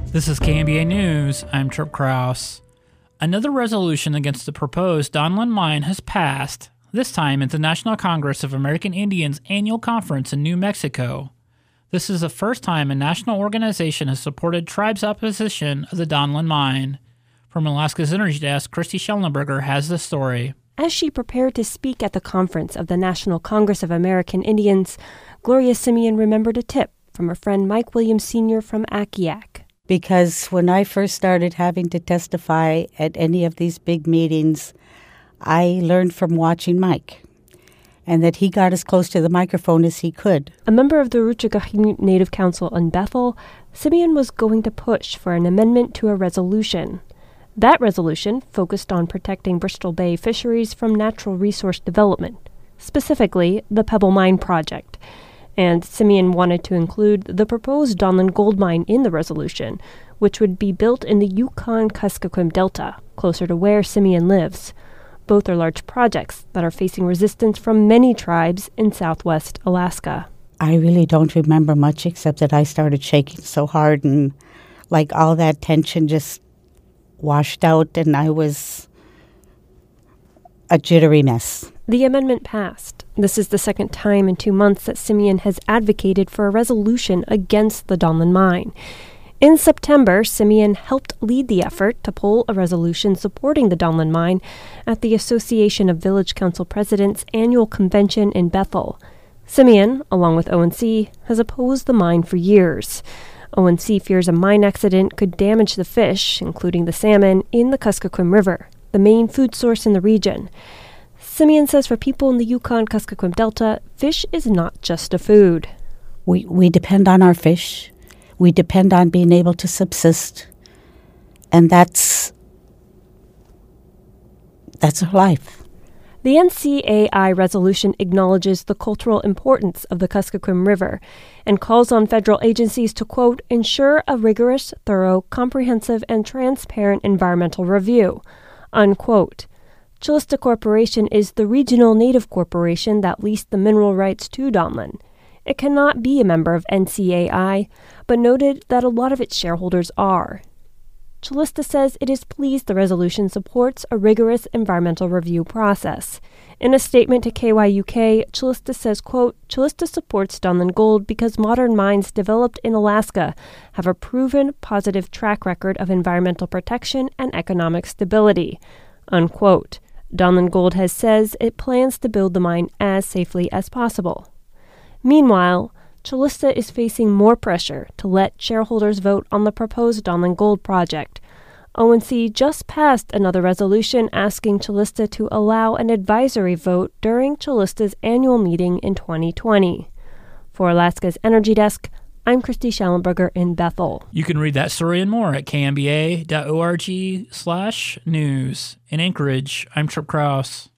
This is KNBA News. I'm Trip Kraus. Another resolution against the proposed Donlin Mine has passed, this time at the National Congress of American Indians annual conference in New Mexico. This is the first time a national organization has supported tribes' opposition of the Donlin Mine. From Alaska's Energy Desk, Christy Schellenberger has the story. As she prepared to speak at the conference of the National Congress of American Indians, Gloria Simeon remembered a tip from her friend Mike Williams Sr. from Akiak. Because when I first started having to testify at any of these big meetings, I learned from watching Mike, and that he got as close to the microphone as he could. A member of the Ruchagahignut Native Council in Bethel, Simeon was going to push for an amendment to a resolution. That resolution focused on protecting Bristol Bay fisheries from natural resource development, specifically the Pebble Mine project. And Simeon wanted to include the proposed Donlin Gold Mine in the resolution, which would be built in the Yukon-Kuskokwim Delta, closer to where Simeon lives. Both are large projects that are facing resistance from many tribes in southwest Alaska. I really don't remember much except that I started shaking so hard and like all that tension just washed out and I was a jittery mess. The amendment passed. This is the second time in 2 months that Simeon has advocated for a resolution against the Donlin Mine. In September, Simeon helped lead the effort to pull a resolution supporting the Donlin Mine at the Association of Village Council Presidents' annual convention in Bethel. Simeon, along with ONC, has opposed the mine for years. ONC fears a mine accident could damage the fish, including the salmon, in the Kuskokwim River, the main food source in the region. Simeon says for people in the Yukon-Kuskokwim Delta, fish is not just a food. We depend on our fish. We depend on being able to subsist. And that's our life. The NCAI resolution acknowledges the cultural importance of the Kuskokwim River and calls on federal agencies to, quote, ensure a rigorous, thorough, comprehensive, and transparent environmental review, unquote. Chilista Corporation is the regional native corporation that leased the mineral rights to Donlin. It cannot be a member of NCAI, but noted that a lot of its shareholders are. Chilista says it is pleased the resolution supports a rigorous environmental review process. In a statement to KYUK, Chilista says, quote, Chilista supports Donlin Gold because modern mines developed in Alaska have a proven positive track record of environmental protection and economic stability, unquote. Donlin Gold says it plans to build the mine as safely as possible. Meanwhile, Chilista is facing more pressure to let shareholders vote on the proposed Donlin Gold project. ONC just passed another resolution asking Chilista to allow an advisory vote during Chilista's annual meeting in 2020. For Alaska's Energy Desk, I'm Christy Schellenberger in Bethel. You can read that story and more at knba.org/news. In Anchorage, I'm Trip Kraus.